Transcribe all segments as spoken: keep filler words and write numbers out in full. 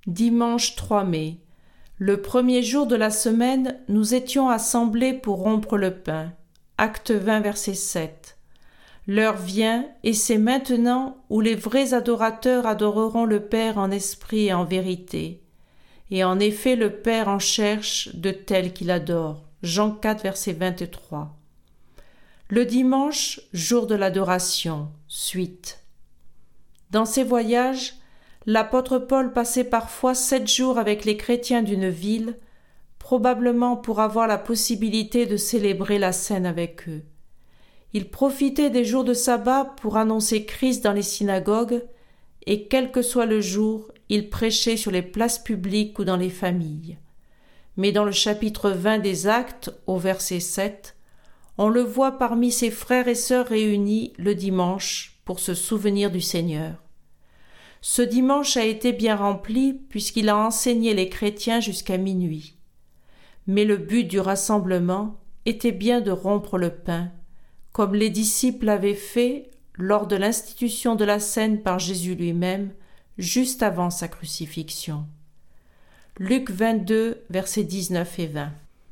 Dimanche trois mai. Le premier jour de la semaine, nous étions assemblés pour rompre le pain. Acte vingt, verset sept. L'heure vient, et c'est maintenant où les vrais adorateurs adoreront le Père en esprit et en vérité. Et en effet, le Père en cherche de tels qu'il adore. Jean quatre, verset vingt-trois. Le dimanche, jour de l'adoration, suite. Dans ses voyages, l'apôtre Paul passait parfois sept jours avec les chrétiens d'une ville, probablement pour avoir la possibilité de célébrer la scène avec eux. Il profitait des jours de sabbat pour annoncer Christ dans les synagogues, et quel que soit le jour, il prêchait sur les places publiques ou dans les familles. Mais dans le chapitre vingt des Actes, au verset sept, on le voit parmi ses frères et sœurs réunis le dimanche pour se souvenir du Seigneur. Ce dimanche a été bien rempli puisqu'il a enseigné les chrétiens jusqu'à minuit. Mais le but du rassemblement était bien de rompre le pain, comme les disciples l'avaient fait lors de l'institution de la scène par Jésus lui-même, juste avant sa crucifixion. Luc vingt-deux, versets dix-neuf et vingt.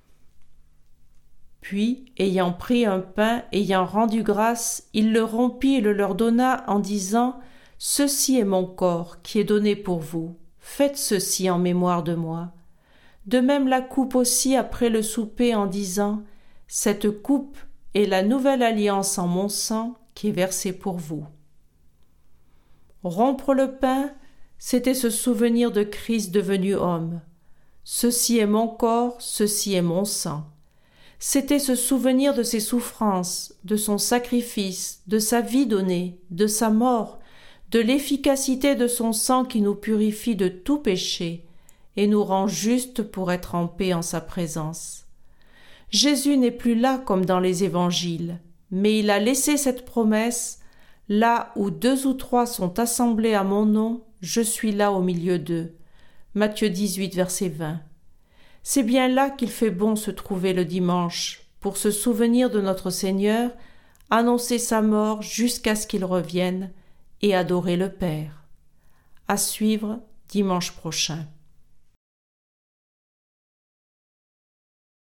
Puis, ayant pris un pain, ayant rendu grâce, il le rompit et le leur donna en disant « Ceci est mon corps qui est donné pour vous. Faites ceci en mémoire de moi. » De même la coupe aussi après le souper en disant « Cette coupe est la nouvelle alliance en mon sang qui est versée pour vous. » Rompre le pain, c'était se souvenir de Christ devenu homme. Ceci est mon corps, ceci est mon sang. C'était se souvenir de ses souffrances, de son sacrifice, de sa vie donnée, de sa mort, de l'efficacité de son sang qui nous purifie de tout péché et nous rend justes pour être en paix en sa présence. Jésus n'est plus là comme dans les évangiles, mais il a laissé cette promesse « Là où deux ou trois sont assemblés à mon nom, je suis là au milieu d'eux. » Matthieu dix-huit, verset vingt. C'est bien là qu'il fait bon se trouver le dimanche, pour se souvenir de notre Seigneur, annoncer sa mort jusqu'à ce qu'il revienne, et adorer le Père. À suivre dimanche prochain.